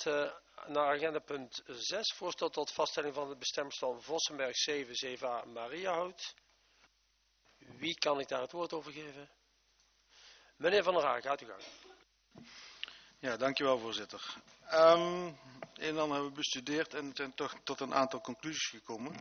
naar agenda punt 6, voorstel tot vaststelling van het bestemmingsplan Vossenberg 7, 7a Mariahout. Wie kan ik daar het woord over geven? Meneer Van der Haag, gaat u gang. Ja, dankjewel voorzitter. En dan hebben we bestudeerd en zijn toch tot een aantal conclusies gekomen.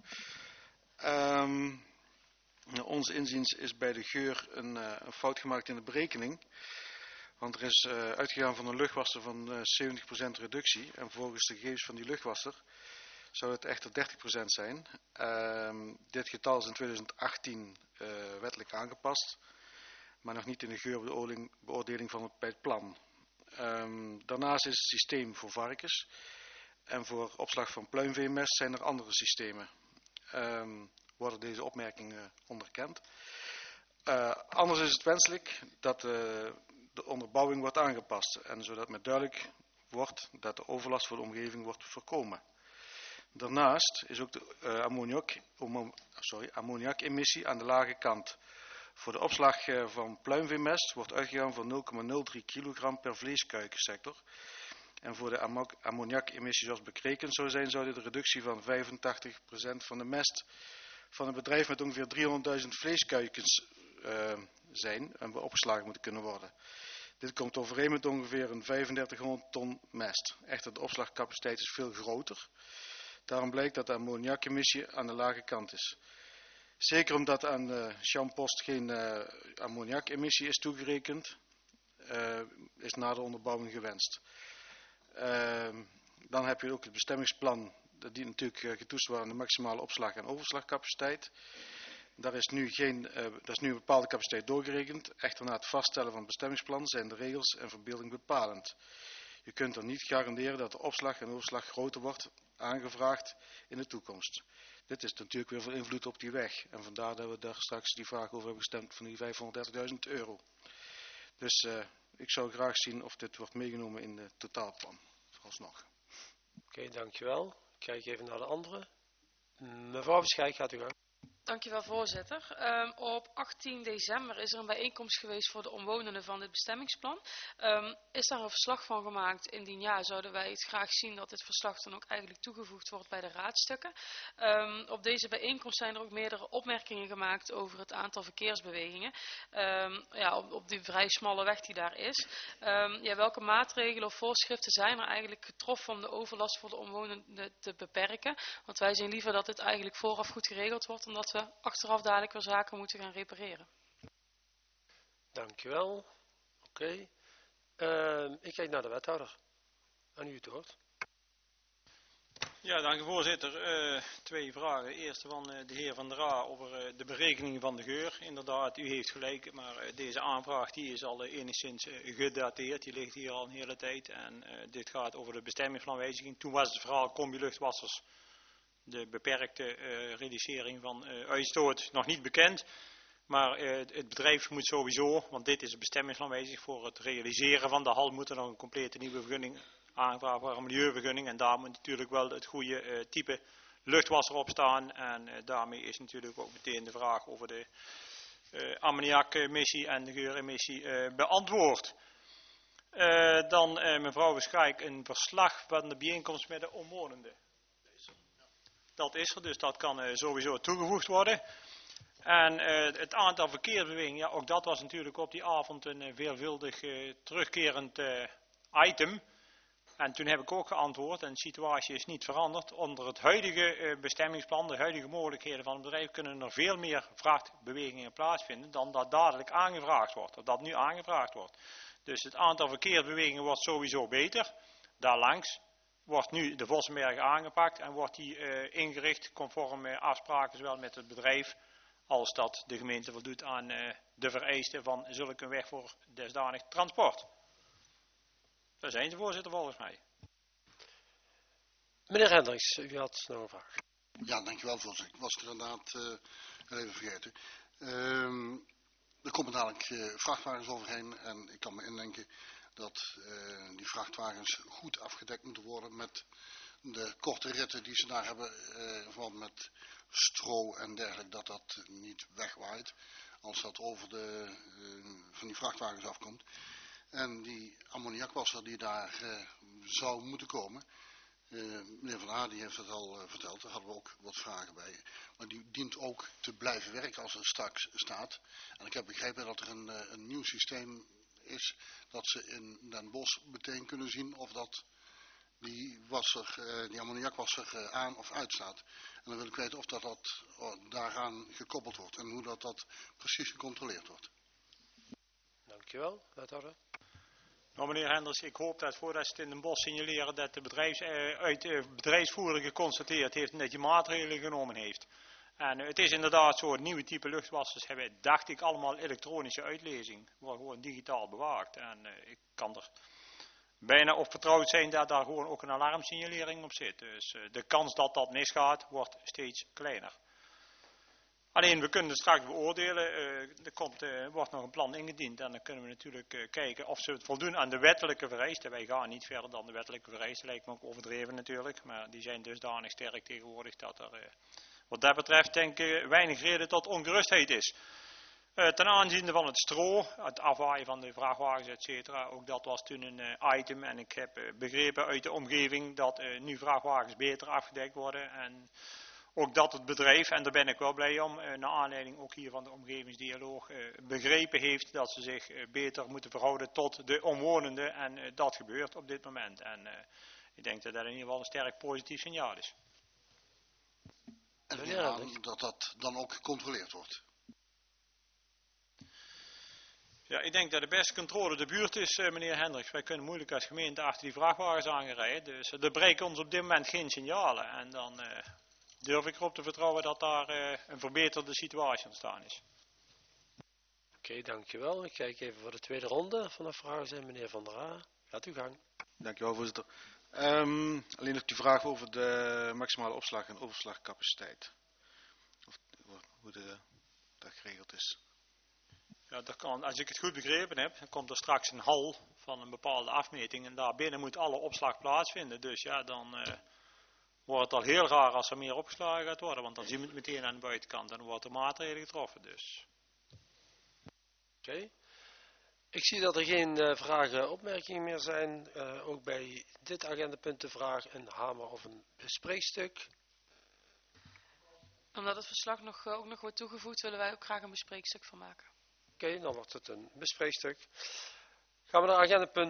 Ons inziens is bij de geur een fout gemaakt in de berekening. Want er is uitgegaan van een luchtwasser van 70% reductie. En volgens de gegevens van die luchtwasser zou het echter 30% zijn. Dit getal is in 2018 wettelijk aangepast. Maar nog niet in de geurbeoordeling van bij het plan. Daarnaast is het systeem voor varkens. En voor opslag van pluimveemest zijn er andere systemen. Worden deze opmerkingen onderkend. Anders is het wenselijk dat de onderbouwing wordt aangepast. En zodat met duidelijk wordt dat de overlast voor de omgeving wordt voorkomen. Daarnaast is ook de ammoniakemissie aan de lage kant. Voor de opslag van pluimveemest wordt uitgegaan van 0,03 kilogram per vleeskuikensector. En voor de ammoniakemissie zoals berekend zou zijn, zou dit een reductie van 85% van de mest van een bedrijf met ongeveer 300.000 vleeskuikens zijn en opgeslagen moeten kunnen worden. Dit komt overeen met ongeveer een 3500 ton mest. Echter, de opslagcapaciteit is veel groter. Daarom blijkt dat de ammoniakemissie aan de lage kant is. Zeker omdat aan de Champost geen ammoniakemissie is toegerekend, is na de onderbouwing gewenst. Dan heb je ook het bestemmingsplan, dat dient natuurlijk getoetst worden aan de maximale opslag- en overslagcapaciteit. Daar is nu een bepaalde capaciteit doorgerekend. Echter na het vaststellen van het bestemmingsplan zijn de regels en verbeelding bepalend. Je kunt er niet garanderen dat de opslag en overslag groter wordt aangevraagd in de toekomst. Dit is natuurlijk weer van invloed op die weg. En vandaar dat we daar straks die vraag over hebben gestemd van die €530.000. Dus ik zou graag zien of dit wordt meegenomen in het totaalplan. Vooralsnog. Oké, dankjewel. Ik kijk even naar de andere. Mevrouw Bescheid, gaat u gang. Dankjewel voorzitter. Op 18 december is er een bijeenkomst geweest voor de omwonenden van dit bestemmingsplan. Is daar een verslag van gemaakt? Indien ja, zouden wij het graag zien dat dit verslag dan ook eigenlijk toegevoegd wordt bij de raadstukken. Op deze bijeenkomst zijn er ook meerdere opmerkingen gemaakt over het aantal verkeersbewegingen. Op die vrij smalle weg die daar is. Welke maatregelen of voorschriften zijn er eigenlijk getroffen om de overlast voor de omwonenden te beperken? Want wij zien liever dat dit eigenlijk vooraf goed geregeld wordt, omdat we achteraf dadelijk weer zaken moeten gaan repareren. Dankjewel. Oké. Ik kijk naar de wethouder. Aan u het woord. Ja, dank u voorzitter. Twee vragen. Eerste van de heer Van der Aa over de berekening van de geur. Inderdaad, u heeft gelijk, maar deze aanvraag die is al enigszins gedateerd. Die ligt hier al een hele tijd en dit gaat over de bestemmingsplanwijziging. Toen was het verhaal combi-luchtwassers, de beperkte reducering van uitstoot, nog niet bekend. Maar het bedrijf moet sowieso, want dit is een bestemmingsplanwijziging, voor het realiseren van de hal moet er nog een complete nieuwe vergunning aangevraagd worden, een milieuvergunning. En daar moet natuurlijk wel het goede type luchtwasser op staan. En daarmee is natuurlijk ook meteen de vraag over de ammoniakemissie en de geuremissie beantwoord. Dan mevrouw Beschijk, een verslag van de bijeenkomst met de omwonenden. Dat is er, dus dat kan sowieso toegevoegd worden. En het aantal verkeersbewegingen, ja, ook dat was natuurlijk op die avond een veelvuldig terugkerend item. En toen heb ik ook geantwoord, en de situatie is niet veranderd. Onder het huidige bestemmingsplan, de huidige mogelijkheden van het bedrijf, kunnen er veel meer vrachtbewegingen plaatsvinden dan dat dadelijk aangevraagd wordt, of dat nu aangevraagd wordt. Dus het aantal verkeersbewegingen wordt sowieso beter. Daarlangs wordt nu de Vossenberg aangepakt en wordt die ingericht conform afspraken zowel met het bedrijf als dat de gemeente voldoet aan de vereisten van zulke een weg voor desdanig transport. Daar zijn ze, voorzitter, volgens mij. Meneer Hendricks, u had nog een vraag. Ja, dankjewel voorzitter. Ik was er inderdaad even vergeten. Er komen dadelijk vrachtwagens overheen en ik kan me indenken dat die vrachtwagens goed afgedekt moeten worden met de korte ritten die ze daar hebben, in verband met stro en dergelijke, dat niet wegwaait als dat over van die vrachtwagens afkomt. En die ammoniakwasser die daar zou moeten komen, meneer Van Haar die heeft het al verteld, daar hadden we ook wat vragen bij. Maar die dient ook te blijven werken als er straks staat. En ik heb begrepen dat er een nieuw systeem is, dat ze in Den Bosch meteen kunnen zien of dat die ammoniakwasser aan of uitstaat. En dan wil ik weten of dat daaraan gekoppeld wordt en hoe dat precies gecontroleerd wordt. Dankjewel, wethouder. Nou, meneer Hendricks, ik hoop dat voordat ze het in Den Bosch signaleren dat de bedrijfsvoerder geconstateerd heeft en dat hij maatregelen genomen heeft. En het is inderdaad zo, het nieuwe type luchtwassers hebben, dacht ik, allemaal elektronische uitlezing. Wordt gewoon digitaal bewaakt. En ik kan er bijna op vertrouwd zijn dat daar gewoon ook een alarmsignalering op zit. Dus de kans dat dat misgaat, wordt steeds kleiner. Alleen, we kunnen het straks beoordelen. Er wordt nog een plan ingediend en dan kunnen we natuurlijk kijken of ze voldoen aan de wettelijke vereisten. Wij gaan niet verder dan de wettelijke vereisten, lijkt me ook overdreven natuurlijk. Maar die zijn dusdanig sterk tegenwoordig dat er wat dat betreft denk ik weinig reden tot ongerustheid is. Ten aanzien van het stro, het afwaaien van de vrachtwagens, etc. Ook dat was toen een item en ik heb begrepen uit de omgeving dat nu vrachtwagens beter afgedekt worden. En ook dat het bedrijf, en daar ben ik wel blij om, naar aanleiding ook hier van de omgevingsdialoog, begrepen heeft dat ze zich beter moeten verhouden tot de omwonenden. En dat gebeurt op dit moment. En ik denk dat dat in ieder geval een sterk positief signaal is. En we nemen aan dat dat dan ook gecontroleerd wordt. Ja, ik denk dat de beste controle de buurt is, meneer Hendricks. Wij kunnen moeilijk als gemeente achter die vrachtwagens aanrijden. Dus er breken ons op dit moment geen signalen. En dan durf ik erop te vertrouwen dat daar een verbeterde situatie ontstaan is. Oké, dankjewel. Ik kijk even voor de tweede ronde van de vragen zijn. Meneer Van der Aa, gaat uw gang. Dankjewel, voorzitter. Alleen nog die vraag over de maximale opslag en overslagcapaciteit. Of hoe dat geregeld is. Ja, dat kan, als ik het goed begrepen heb, dan komt er straks een hal van een bepaalde afmeting en daarbinnen moet alle opslag plaatsvinden. Dus ja, dan wordt het al heel raar als er meer opgeslagen gaat worden, want dan zien we het meteen aan de buitenkant en dan wordt er maatregelen getroffen. Dus. Oké. Ik zie dat er geen vragen, opmerkingen meer zijn. Ook bij dit agendapunt de vraag een hamer of een bespreekstuk. Omdat het verslag ook nog wordt toegevoegd, willen wij ook graag een bespreekstuk van maken. Oké, dan wordt het een bespreekstuk. Gaan we naar agendapunt